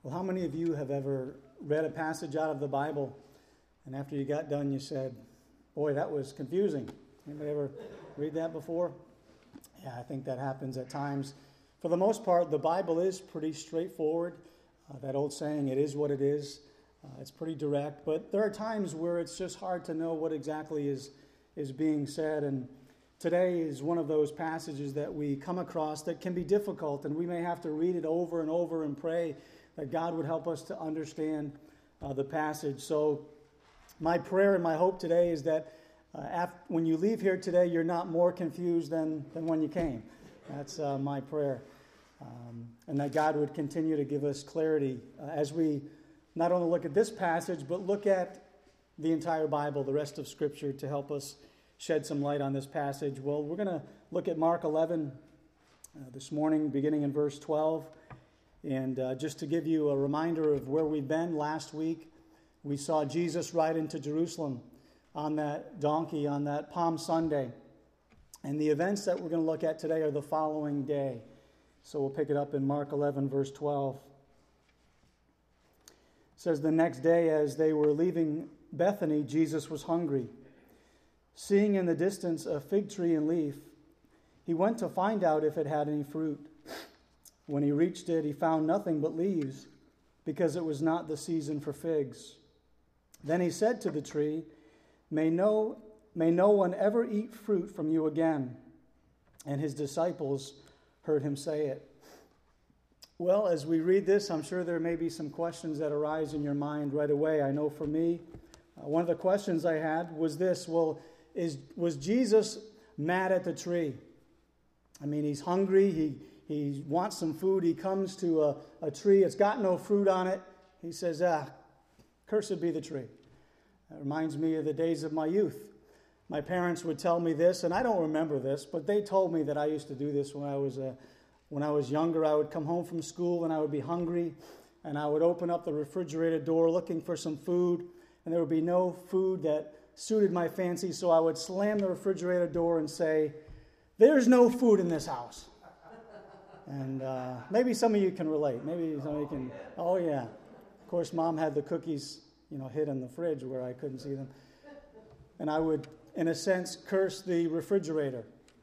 Well, how many of you have ever read a passage out of the Bible, and after you got done, you said, boy, that was confusing? Anybody ever read that before? Yeah, I think that happens at times. For the most part, the Bible is pretty straightforward. That old saying, it is what it is. It's pretty direct, but there are times where it's just hard to know what exactly is being said, and today is one of those passages that we come across that can be difficult, and we may have to read it over and over and pray that God would help us to understand the passage. So my prayer and my hope today is that when you leave here today, you're not more confused than when you came. That's my prayer. And that God would continue to give us clarity as we not only look at this passage, but look at the entire Bible, the rest of Scripture, to help us shed some light on this passage. Well, we're going to look at Mark 11 this morning, beginning in verse 12. And just to give you a reminder of where we've been, last week we saw Jesus ride into Jerusalem on that donkey on that Palm Sunday. And the events that we're going to look at today are the following day. So we'll pick it up in Mark 11, verse 12. It says, the next day as they were leaving Bethany, Jesus was hungry. Seeing in the distance a fig tree and leaf, he went to find out if it had any fruit. When he reached it, he found nothing but leaves, because it was not the season for figs. Then he said to the tree, May no one ever eat fruit from you again. And his disciples heard him say it. Well, as we read this, I'm sure there may be some questions that arise in your mind right away. I know for me, one of the questions I had was this: well, was Jesus mad at the tree? I mean, he's hungry, he wants some food, he comes to a tree, it's got no fruit on it. He says, cursed be the tree. That reminds me of the days of my youth. My parents would tell me this, and I don't remember this, but they told me that I used to do this when I was younger. I would come home from school and I would be hungry, and I would open up the refrigerator door looking for some food, and there would be no food that suited my fancy, so I would slam the refrigerator door and say, there's no food in this house. And maybe some of you can relate. Maybe some of you can. Oh, yeah. Of course, Mom had the cookies, hid in the fridge where I couldn't see them. And I would, in a sense, curse the refrigerator.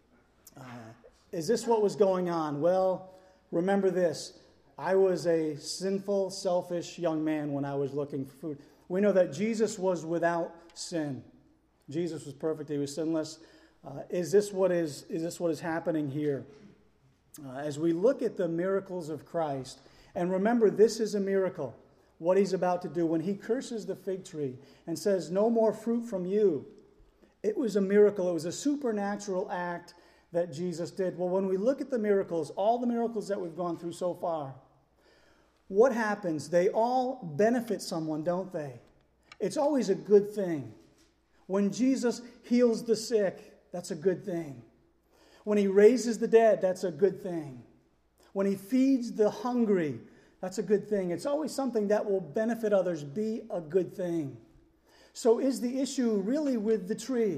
Is this what was going on? Well, remember this. I was a sinful, selfish young man when I was looking for food. We know that Jesus was without sin. Jesus was perfect. He was sinless. Is this what is happening here? As we look at the miracles of Christ, and remember, this is a miracle, what he's about to do. When he curses the fig tree and says, no more fruit from you, it was a miracle. It was a supernatural act that Jesus did. Well, when we look at the miracles, all the miracles that we've gone through so far, what happens? They all benefit someone, don't they? It's always a good thing. When Jesus heals the sick, that's a good thing. When he raises the dead, that's a good thing. When he feeds the hungry, that's a good thing. It's always something that will benefit others, be a good thing. So is the issue really with the tree?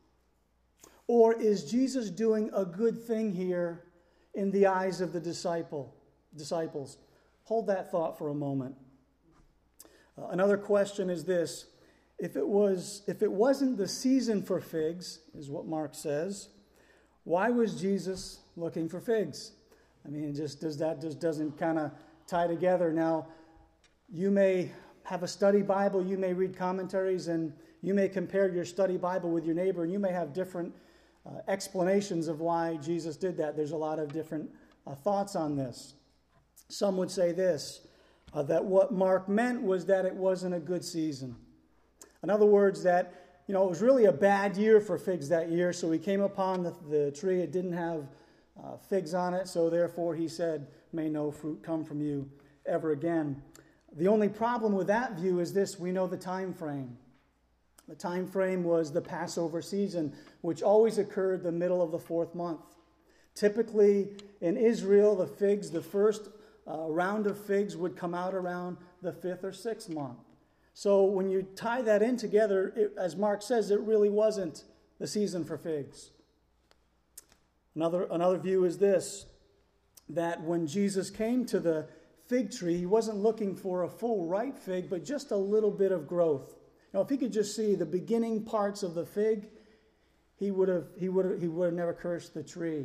Or is Jesus doing a good thing here in the eyes of the disciples? Hold that thought for a moment. Another question is this: if it wasn't the season for figs, is what Mark says, why was Jesus looking for figs? I mean, that doesn't kind of tie together. Now, you may have a study Bible, you may read commentaries, and you may compare your study Bible with your neighbor, and you may have different explanations of why Jesus did that. There's a lot of different thoughts on this. Some would say this, that what Mark meant was that it wasn't a good season. In other words, that it was really a bad year for figs that year, so he came upon the tree. It didn't have figs on it, so therefore he said, may no fruit come from you ever again. The only problem with that view is this: we know the time frame. The time frame was the Passover season, which always occurred the middle of the 4th month. Typically, in Israel, the first round of figs would come out around the 5th or 6th month. So when you tie that in together, as Mark says, it really wasn't the season for figs. Another view is this, that when Jesus came to the fig tree, he wasn't looking for a full ripe fig, but just a little bit of growth. Now, if he could just see the beginning parts of the fig, he would have never cursed the tree.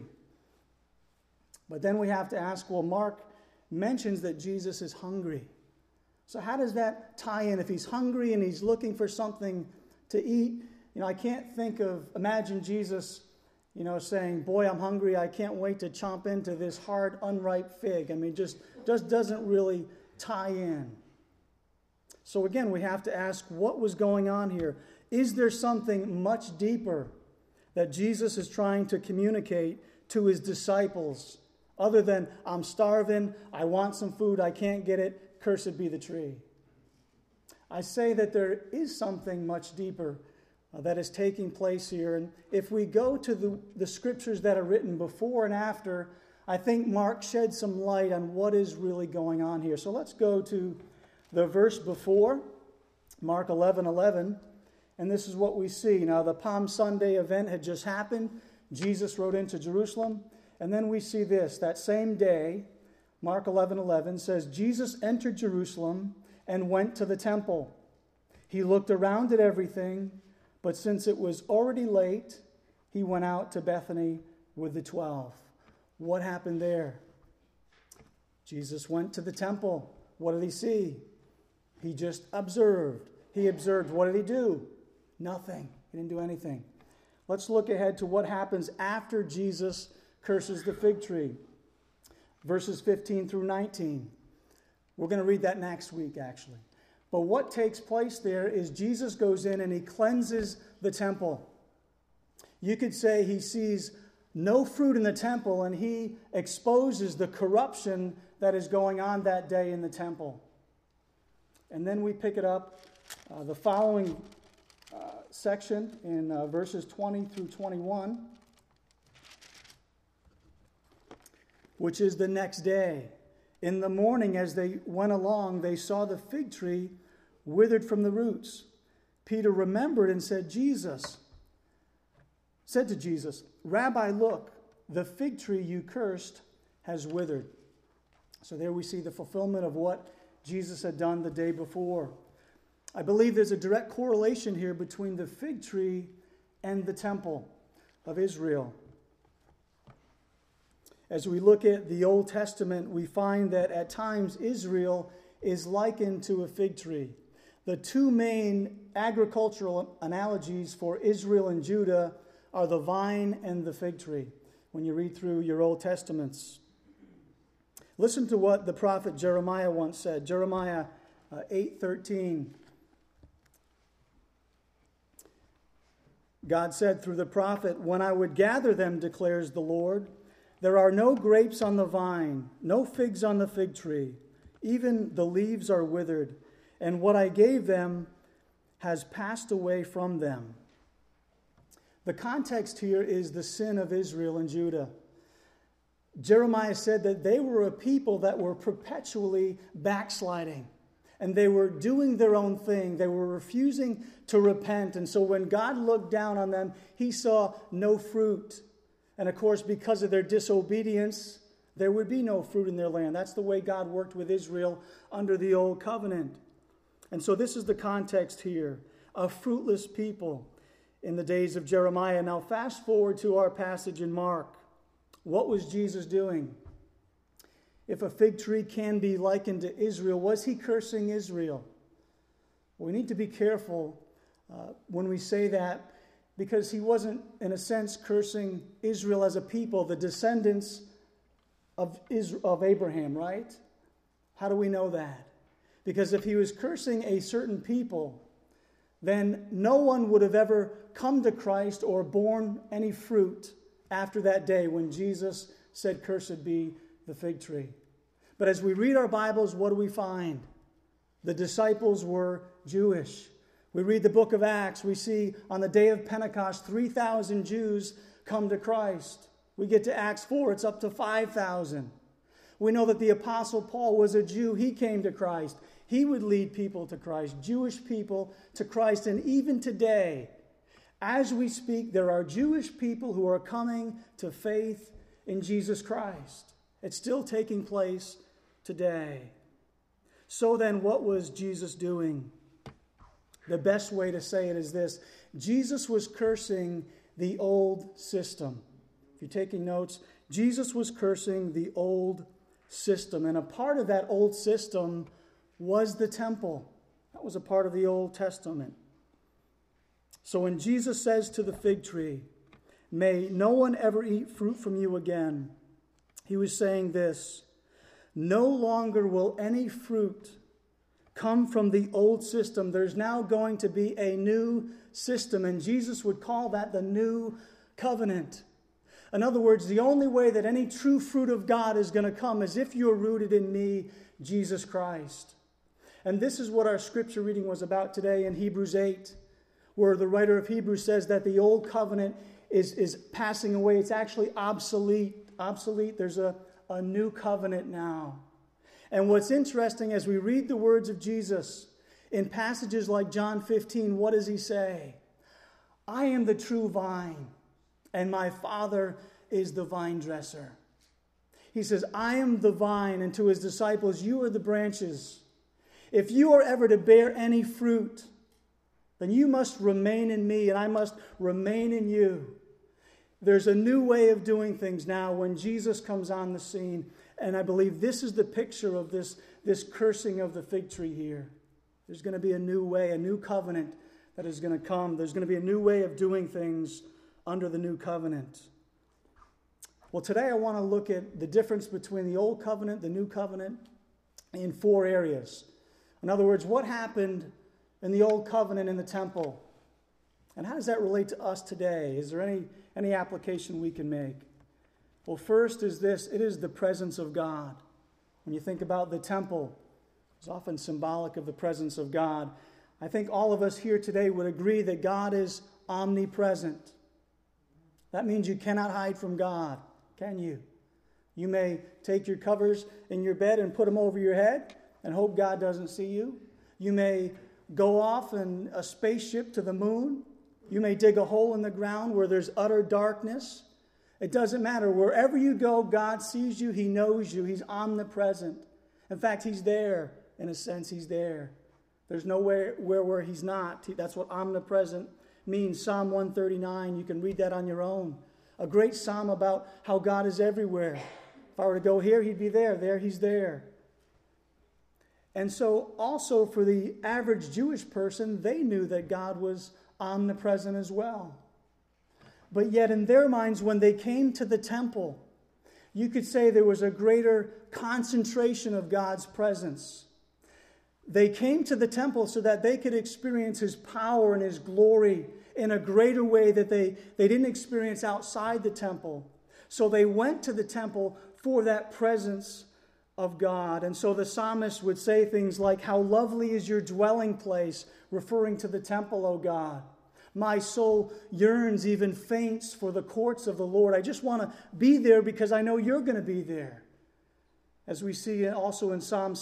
But then we have to ask, well, Mark mentions that Jesus is hungry. So how does that tie in? If he's hungry and he's looking for something to eat, I can't imagine Jesus, saying, boy, I'm hungry. I can't wait to chomp into this hard, unripe fig. Just doesn't really tie in. So again, we have to ask, what was going on here? Is there something much deeper that Jesus is trying to communicate to his disciples, other than, I'm starving, I want some food, I can't get it, cursed be the tree? I say that there is something much deeper that is taking place here. And if we go to the scriptures that are written before and after, I think Mark sheds some light on what is really going on here. So let's go to the verse before, Mark 11:11, and this is what we see. Now, the Palm Sunday event had just happened. Jesus rode into Jerusalem, and then we see this. That same day, Mark 11:11 says, Jesus entered Jerusalem and went to the temple. He looked around at everything, but since it was already late, he went out to Bethany with the 12. What happened there? Jesus went to the temple. What did he see? He just observed. He observed. What did he do? Nothing. He didn't do anything. Let's look ahead to what happens after Jesus curses the fig tree. Verses 15 through 19. We're going to read that next week, actually. But what takes place there is Jesus goes in and he cleanses the temple. You could say he sees no fruit in the temple and he exposes the corruption that is going on that day in the temple. And then we pick it up the following section in verses 20 through 21, which is the next day. In the morning, as they went along, they saw the fig tree withered from the roots. Peter remembered and said to Jesus, Rabbi, look, the fig tree you cursed has withered. So there we see the fulfillment of what Jesus had done the day before. I believe there's a direct correlation here between the fig tree and the temple of Israel. As we look at the Old Testament, we find that at times Israel is likened to a fig tree. The two main agricultural analogies for Israel and Judah are the vine and the fig tree, when you read through your Old Testaments. Listen to what the prophet Jeremiah once said. Jeremiah 8:13. God said through the prophet, when I would gather them, declares the Lord, there are no grapes on the vine, no figs on the fig tree. Even the leaves are withered, and what I gave them has passed away from them. The context here is the sin of Israel and Judah. Jeremiah said that they were a people that were perpetually backsliding, and they were doing their own thing. They were refusing to repent, and so when God looked down on them, he saw no fruit. And of course, because of their disobedience, there would be no fruit in their land. That's the way God worked with Israel under the Old Covenant. And so this is the context here, a fruitless people in the days of Jeremiah. Now fast forward to our passage in Mark. What was Jesus doing? If a fig tree can be likened to Israel, was he cursing Israel? We need to be careful when we say that, because he wasn't, in a sense, cursing Israel as a people, the descendants of Abraham, right? How do we know that? Because if he was cursing a certain people, then no one would have ever come to Christ or borne any fruit after that day when Jesus said, cursed be the fig tree. But as we read our Bibles, what do we find? The disciples were Jewish. We read the book of Acts. We see on the day of Pentecost, 3,000 Jews come to Christ. We get to Acts 4, it's up to 5,000. We know that the Apostle Paul was a Jew. He came to Christ. He would lead people to Christ, Jewish people to Christ. And even today, as we speak, there are Jewish people who are coming to faith in Jesus Christ. It's still taking place today. So then, what was Jesus doing? The best way to say it is this: Jesus was cursing the old system. If you're taking notes, Jesus was cursing the old system. And a part of that old system was the temple. That was a part of the Old Testament. So when Jesus says to the fig tree, "May no one ever eat fruit from you again," he was saying this: no longer will any fruit come from the old system. There's now going to be a new system, and Jesus would call that the new covenant. In other words, the only way that any true fruit of God is going to come is if you're rooted in me, Jesus Christ. And this is what our scripture reading was about today in Hebrews 8, where the writer of Hebrews says that the old covenant is passing away. It's actually obsolete. There's a new covenant now. And what's interesting, as we read the words of Jesus in passages like John 15, what does he say? I am the true vine, and my Father is the vine dresser. He says, I am the vine, and to his disciples, you are the branches. If you are ever to bear any fruit, then you must remain in me, and I must remain in you. There's a new way of doing things now when Jesus comes on the scene. And I believe this is the picture of this cursing of the fig tree here. There's going to be a new way, a new covenant that is going to come. There's going to be a new way of doing things under the new covenant. Well, today I want to look at the difference between the old covenant, the new covenant, in 4 areas. In other words, what happened in the old covenant in the temple? And how does that relate to us today? Is there any application we can make? Well, first is this: it is the presence of God. When you think about the temple, it's often symbolic of the presence of God. I think all of us here today would agree that God is omnipresent. That means you cannot hide from God, can you? You may take your covers in your bed and put them over your head and hope God doesn't see you. You may go off in a spaceship to the moon. You may dig a hole in the ground where there's utter darkness. It doesn't matter. Wherever you go, God sees you. He knows you. He's omnipresent. In fact, he's there. In a sense, he's there. There's nowhere where he's not. That's what omnipresent means. Psalm 139, you can read that on your own. A great psalm about how God is everywhere. If I were to go here, he'd be there. There, he's there. And so also for the average Jewish person, they knew that God was omnipresent as well. But yet in their minds, when they came to the temple, you could say there was a greater concentration of God's presence. They came to the temple so that they could experience his power and his glory in a greater way that they didn't experience outside the temple. So they went to the temple for that presence of God. And so the psalmist would say things like, how lovely is your dwelling place, referring to the temple, O God. My soul yearns, even faints, for the courts of the Lord. I just want to be there because I know you're going to be there. As we see also in Psalm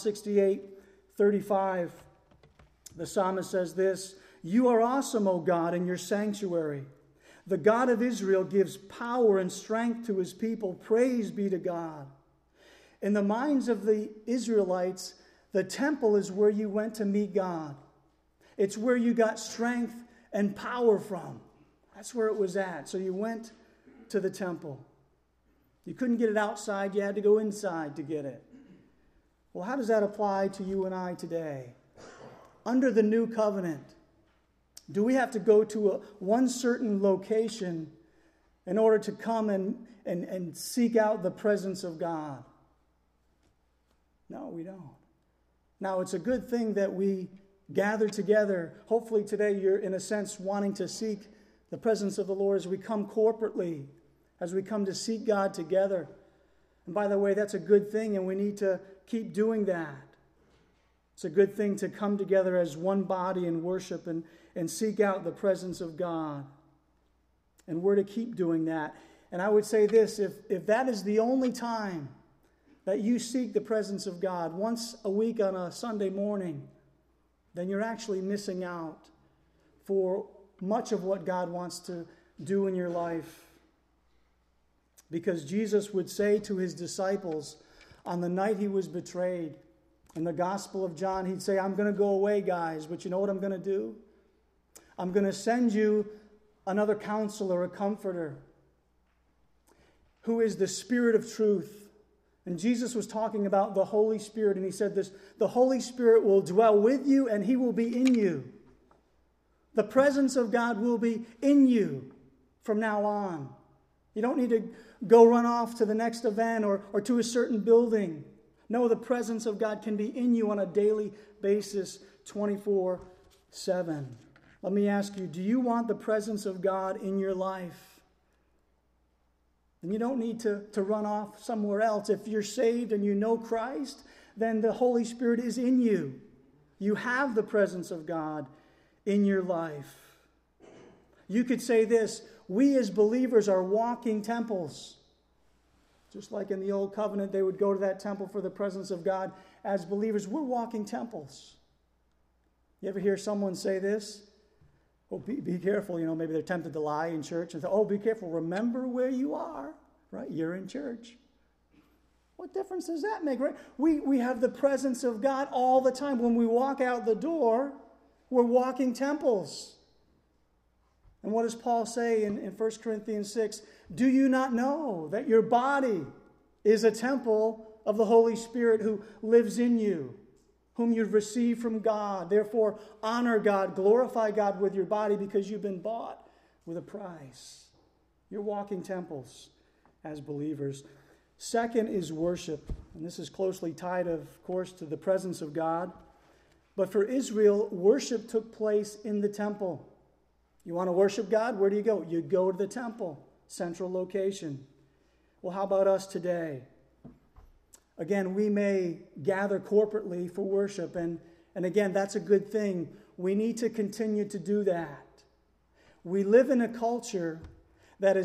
68:35, the psalmist says this: you are awesome, O God, in your sanctuary. The God of Israel gives power and strength to his people. Praise be to God. In the minds of the Israelites, the temple is where you went to meet God. It's where you got strength and power from. That's where it was at. So you went to the temple. You couldn't get it outside. You had to go inside to get it. Well, how does that apply to you and I today? Under the new covenant, do we have to go to one certain location in order to come and seek out the presence of God? No, we don't. Now, it's a good thing that we gather together. Hopefully today you're, in a sense, wanting to seek the presence of the Lord as we come corporately, as we come to seek God together. And by the way, that's a good thing, and we need to keep doing that. It's a good thing to come together as one body and worship and seek out the presence of God. And we're to keep doing that. And I would say this, if that is the only time that you seek the presence of God, once a week on a Sunday morning, then you're actually missing out for much of what God wants to do in your life. Because Jesus would say to his disciples, On the night he was betrayed, in the Gospel of John, he'd say, I'm going to go away, guys, but you know what I'm going to do? I'm going to send you another counselor, a comforter, who is the Spirit of truth. And Jesus was talking about the Holy Spirit, and he said this, the Holy Spirit will dwell with you, and he will be in you. The presence of God will be in you from now on. You don't need to go run off to the next event or to a certain building. No, the presence of God can be in you on a daily basis, 24/7. Let me ask you, do you want the presence of God in your life? And you don't need to run off somewhere else. If you're saved and you know Christ, then the Holy Spirit is in you. You have the presence of God in your life. You could say this, we as believers are walking temples. Just like in the Old Covenant, they would go to that temple for the presence of God. As believers, we're walking temples. You ever hear someone say this? Oh, be careful, maybe they're tempted to lie in church and say, oh, be careful, remember where you are, right? You're in church. What difference does that make, right? We have the presence of God all the time. When we walk out the door, we're walking temples. And what does Paul say in 1 Corinthians 6? Do you not know that your body is a temple of the Holy Spirit who lives in you, whom you've received from God? Therefore, honor God, glorify God with your body because you've been bought with a price. You're walking temples as believers. Second is worship. And this is closely tied, of course, to the presence of God. But for Israel, worship took place in the temple. You want to worship God? Where do you go? You go to the temple, central location. Well, how about us today? Again, we may gather corporately for worship, and again, that's a good thing. We need to continue to do that. We live in a culture that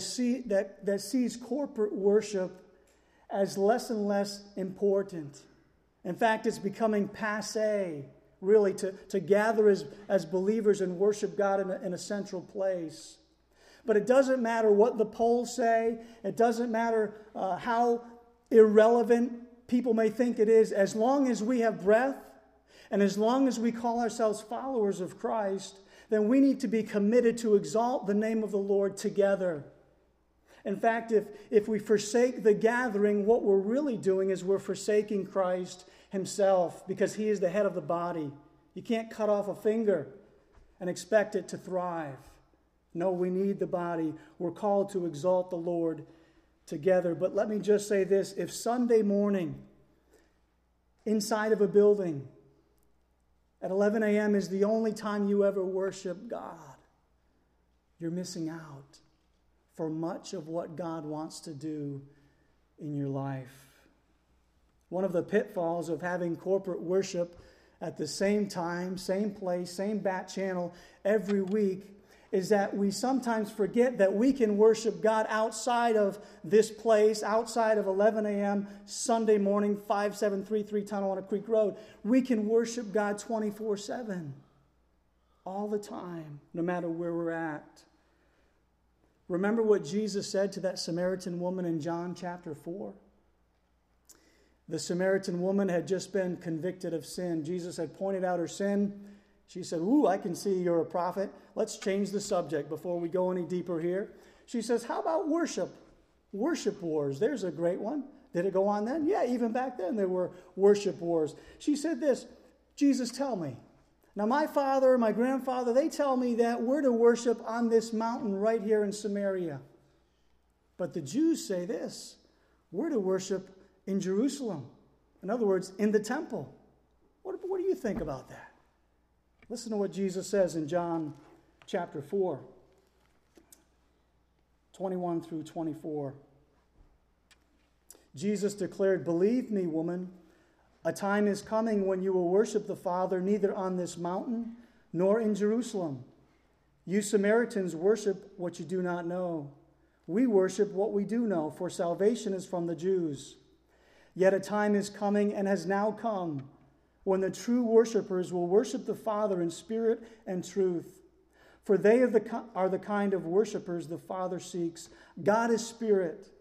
sees corporate worship as less and less important. In fact, it's becoming passé, really, to gather as believers and worship God in a central place. But it doesn't matter what the polls say. It doesn't matter how irrelevant people may think it is. As long as we have breath and as long as we call ourselves followers of Christ, then we need to be committed to exalt the name of the Lord together. In fact, if we forsake the gathering, what we're really doing is we're forsaking Christ himself, because he is the head of the body. You can't cut off a finger and expect it to thrive. No, we need the body. We're called to exalt the Lord together. But let me just say this. If Sunday morning, inside of a building, at 11 a.m. is the only time you ever worship God, you're missing out for much of what God wants to do in your life. One of the pitfalls of having corporate worship at the same time, same place, same back channel every week is that we sometimes forget that we can worship God outside of this place, outside of 11 a.m. Sunday morning, 5733 Tonawanda Creek Road. We can worship God 24/7, all the time, no matter where we're at. Remember what Jesus said to that Samaritan woman in John chapter 4? The Samaritan woman had just been convicted of sin. Jesus had pointed out her sin. She said, ooh, I can see you're a prophet. Let's change the subject before we go any deeper here. She says, how about worship? Worship wars. There's a great one. Did it go on then? Yeah, even back then there were worship wars. She said this, Jesus, tell me. Now my father, my grandfather, they tell me that we're to worship on this mountain right here in Samaria. But the Jews say this, we're to worship in Jerusalem. In other words, in the temple. What do you think about that? Listen to what Jesus says in John chapter 4, 21 through 24. Jesus declared, believe me, woman, a time is coming when you will worship the Father neither on this mountain nor in Jerusalem. You Samaritans worship what you do not know. We worship what we do know, for salvation is from the Jews. Yet a time is coming and has now come when the true worshipers will worship the Father in spirit and truth. For they are the kind of worshipers the Father seeks. God is spirit,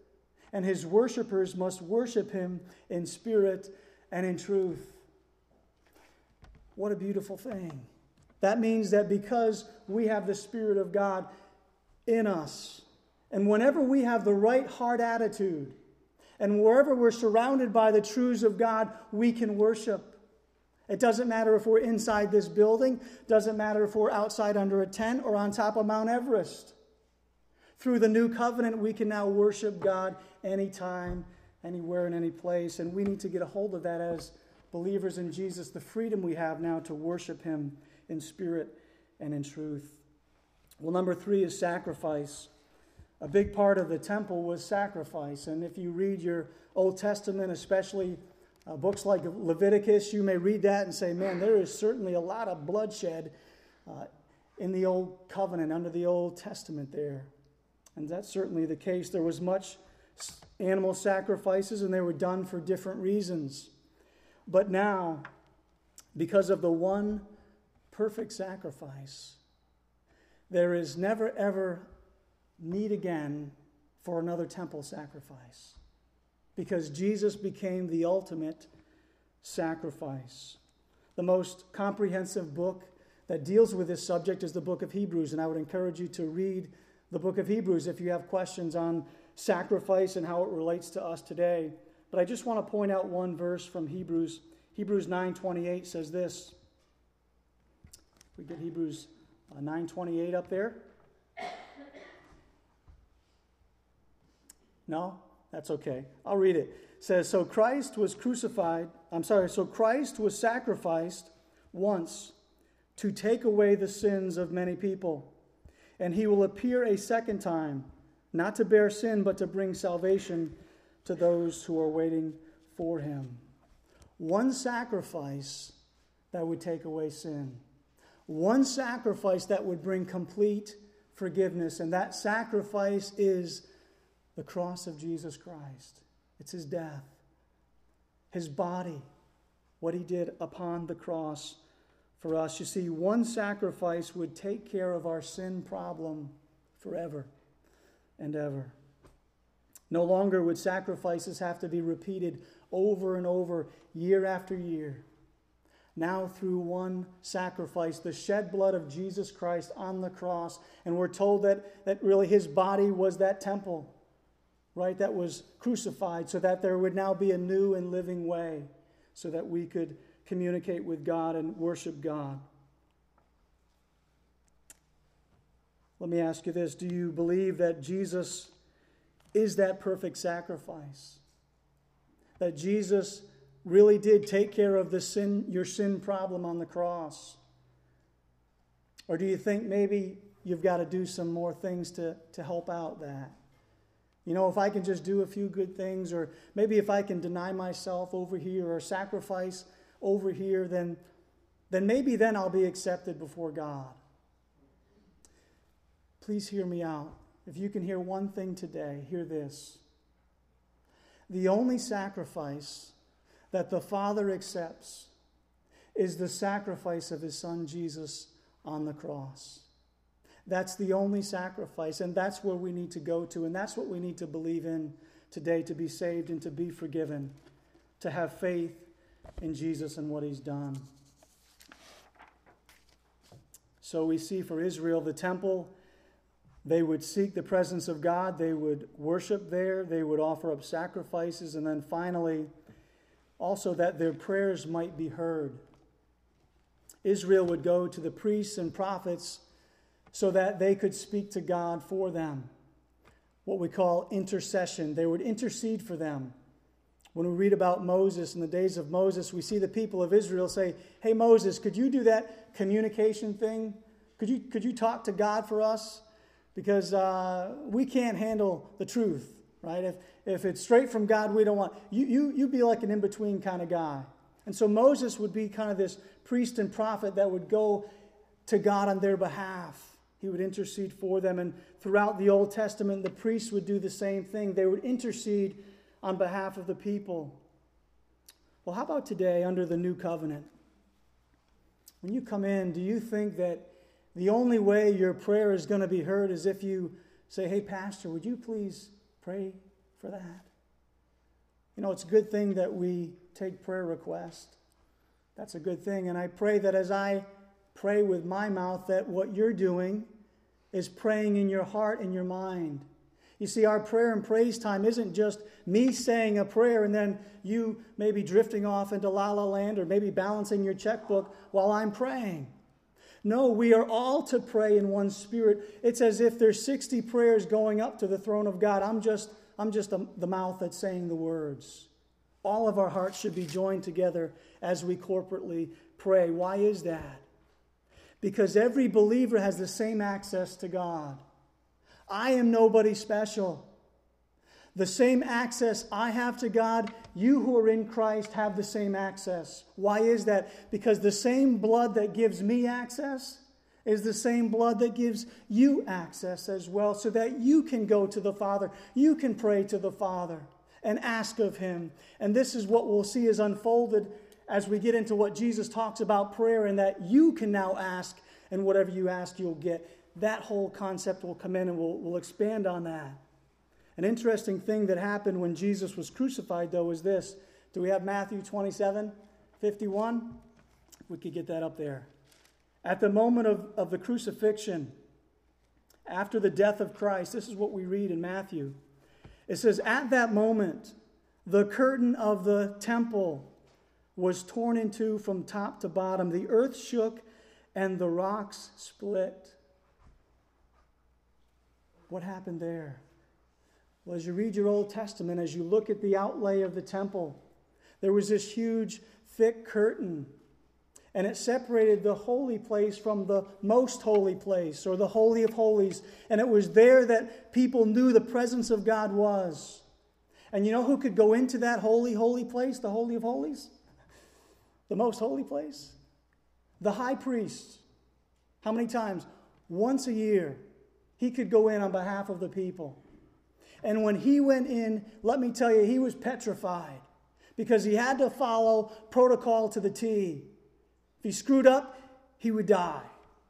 and his worshipers must worship him in spirit and in truth. What a beautiful thing. That means that because we have the Spirit of God in us, and whenever we have the right heart attitude, and wherever we're surrounded by the truths of God, we can worship. It doesn't matter if we're inside this building, doesn't matter if we're outside under a tent or on top of Mount Everest. Through the new covenant, we can now worship God anytime, anywhere, in any place. And we need to get a hold of that as believers in Jesus, the freedom we have now to worship him in spirit and in truth. Well, number 3 is sacrifice. A big part of the temple was sacrifice. And if you read your Old Testament, especially books like Leviticus, you may read that and say, man, there is certainly a lot of bloodshed in the Old Covenant, under the Old Testament there. And that's certainly the case. There was much animal sacrifices, and they were done for different reasons. But now, because of the one perfect sacrifice, there is never, ever need again for another temple sacrifice, because Jesus became the ultimate sacrifice. The most comprehensive book that deals with this subject is the book of Hebrews, and I would encourage you to read the book of Hebrews if you have questions on sacrifice and how it relates to us today. But I just want to point out one verse from Hebrews. Hebrews 9:28 says this. We get Hebrews 9:28 up there. No? That's okay. I'll read it. It says, so Christ was sacrificed once to take away the sins of many people. And he will appear a second time, not to bear sin, but to bring salvation to those who are waiting for him. One sacrifice that would take away sin. One sacrifice that would bring complete forgiveness. And that sacrifice is the cross of Jesus Christ. It's his death, his body, what he did upon the cross for us. You see, one sacrifice would take care of our sin problem forever and ever. No longer would sacrifices have to be repeated over and over, year after year. Now through one sacrifice, the shed blood of Jesus Christ on the cross, and we're told that really his body was that temple, right, that was crucified, so that there would now be a new and living way, so that we could communicate with God and worship God. Let me ask you this. Do you believe that Jesus is that perfect sacrifice? That Jesus really did take care of your sin problem on the cross? Or do you think maybe you've got to do some more things to help out that? You know, if I can just do a few good things, or maybe if I can deny myself over here or sacrifice over here, then maybe then I'll be accepted before God. Please hear me out. If you can hear one thing today, hear this. The only sacrifice that the Father accepts is the sacrifice of his Son Jesus on the cross. That's the only sacrifice, and that's where we need to go to, and that's what we need to believe in today to be saved and to be forgiven, to have faith in Jesus and what he's done. So we see for Israel, the temple, they would seek the presence of God, they would worship there, they would offer up sacrifices, and then finally, also that their prayers might be heard. Israel would go to the priests and prophets so that they could speak to God for them. What we call intercession. They would intercede for them. When we read about Moses, in the days of Moses, we see the people of Israel say, hey Moses, could you do that communication thing? Could you talk to God for us? Because we can't handle the truth, right? If it's straight from God, we don't want... You be like an in-between kind of guy. And so Moses would be kind of this priest and prophet that would go to God on their behalf. He would intercede for them. And throughout the Old Testament, the priests would do the same thing. They would intercede on behalf of the people. Well, how about today under the new covenant? When you come in, do you think that the only way your prayer is going to be heard is if you say, hey, Pastor, would you please pray for for that. It's a good thing that we take prayer requests. That's a good thing. And I pray that as I pray with my mouth, that what you're doing is praying in your heart and your mind. You see, our prayer and praise time isn't just me saying a prayer and then you maybe drifting off into la la land or maybe balancing your checkbook while I'm praying. No, we are all to pray in one spirit. It's as if there's 60 prayers going up to the throne of God. I'm just the mouth that's saying the words. All of our hearts should be joined together as we corporately pray. Why is that? Because every believer has the same access to God. I am nobody special. The same access I have to God, you who are in Christ have the same access. Why is that? Because the same blood that gives me access is the same blood that gives you access as well, so that you can go to the Father. You can pray to the Father and ask of Him. And this is what we'll see is unfolded as we get into what Jesus talks about prayer, and that you can now ask, and whatever you ask, you'll get. That whole concept will come in, and we'll expand on that. An interesting thing that happened when Jesus was crucified, though, is this. Do we have Matthew 27:51? If we could get that up there. At the moment of the crucifixion, after the death of Christ, this is what we read in Matthew. It says, at that moment, the curtain of the temple was torn in two from top to bottom. The earth shook and the rocks split. What happened there? Well, as you read your Old Testament, as you look at the outlay of the temple, there was this huge, thick curtain, and it separated the holy place from the most holy place, or the Holy of Holies. And it was there that people knew the presence of God was. And you know who could go into that holy, holy place, the Holy of Holies? The most holy place? The high priest. How many times? Once a year. He could go in on behalf of the people. And when he went in, let me tell you, he was petrified, because he had to follow protocol to the T. If he screwed up, he would die.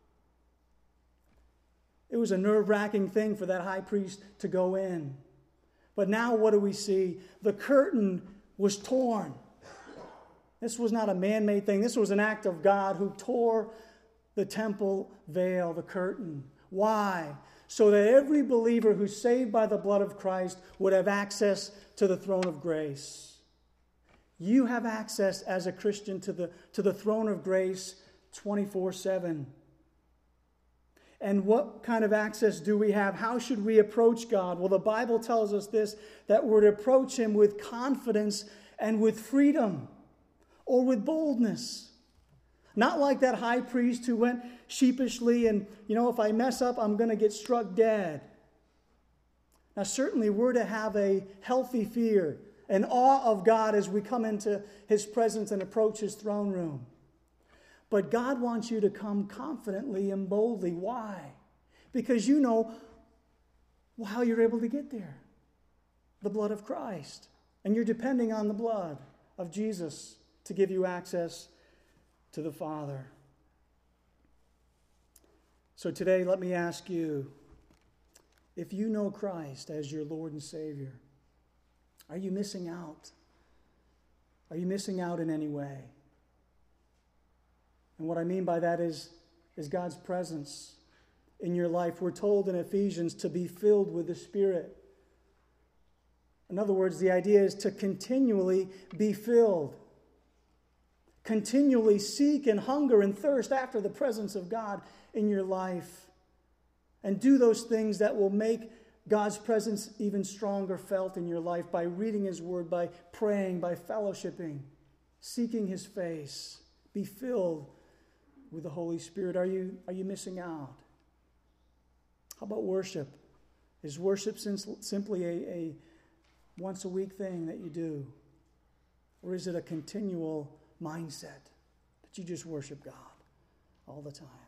It was a nerve-wracking thing for that high priest to go in. But now what do we see? The curtain was torn. This was not a man-made thing. This was an act of God who tore the temple veil, the curtain. Why? So that every believer who's saved by the blood of Christ would have access to the throne of grace. You have access as a Christian to the throne of grace 24/7. And what kind of access do we have? How should we approach God? Well, the Bible tells us this, that we're to approach Him with confidence and with freedom, or with boldness. Not like that high priest who went sheepishly and, if I mess up, I'm going to get struck dead. Now, certainly we're to have a healthy fear and awe of God as we come into His presence and approach His throne room. But God wants you to come confidently and boldly. Why? Because you know how you're able to get there. The blood of Christ. And you're depending on the blood of Jesus to give you access to the Father. So today, let me ask you, if you know Christ as your Lord and Savior, are you missing out? Are you missing out in any way? And what I mean by that is God's presence in your life. We're told in Ephesians to be filled with the Spirit. In other words, the idea is to continually be filled. Continually seek and hunger and thirst after the presence of God in your life. And do those things that will make God's presence even stronger felt in your life, by reading His Word, by praying, by fellowshipping, seeking His face. Be filled with the Holy Spirit. Are you missing out? How about worship? Is worship simply a once a week thing that you do? Or is it a continual mindset that you just worship God all the time?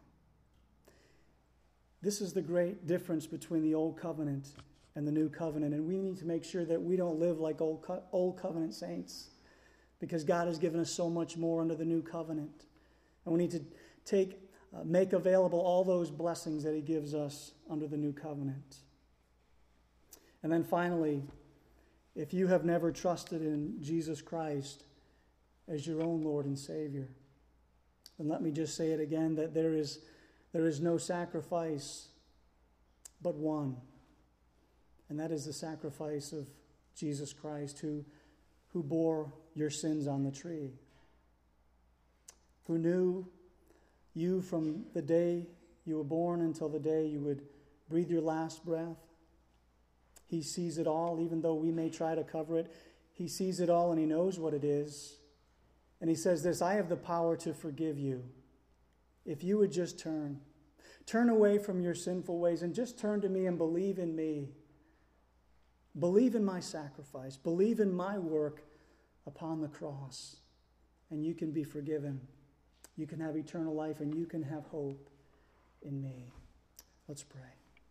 This is the great difference between the Old Covenant and the New Covenant, and we need to make sure that we don't live like Old Covenant saints, because God has given us so much more under the New Covenant, and we need to make available all those blessings that He gives us under the New Covenant. And then finally, if you have never trusted in Jesus Christ as your own Lord and Savior, then let me just say it again, that there is no sacrifice but one, and that is the sacrifice of Jesus Christ, who bore your sins on the tree, who knew you from the day you were born until the day you would breathe your last breath. He sees it all, even though we may try to cover it. He sees it all and he knows what it is. And he says this, I have the power to forgive you. If you would just turn away from your sinful ways and just turn to me and believe in me. Believe in my sacrifice. Believe in my work upon the cross. And you can be forgiven. You can have eternal life and you can have hope in me. Let's pray.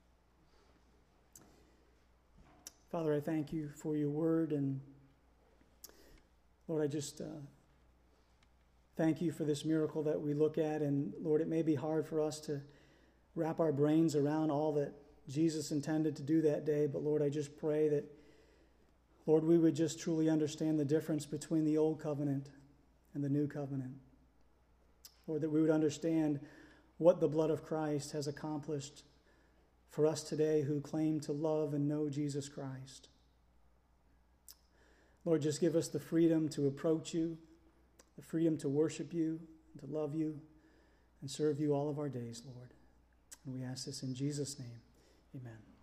Father, I thank you for your word, and Lord, I just thank you for this miracle that we look at, and Lord, it may be hard for us to wrap our brains around all that Jesus intended to do that day, but Lord, I just pray that, Lord, we would just truly understand the difference between the old covenant and the new covenant. Lord, that we would understand what the blood of Christ has accomplished for us today who claim to love and know Jesus Christ. Lord, just give us the freedom to approach you, the freedom to worship you, and to love you, and serve you all of our days, Lord. And we ask this in Jesus' name. Amen.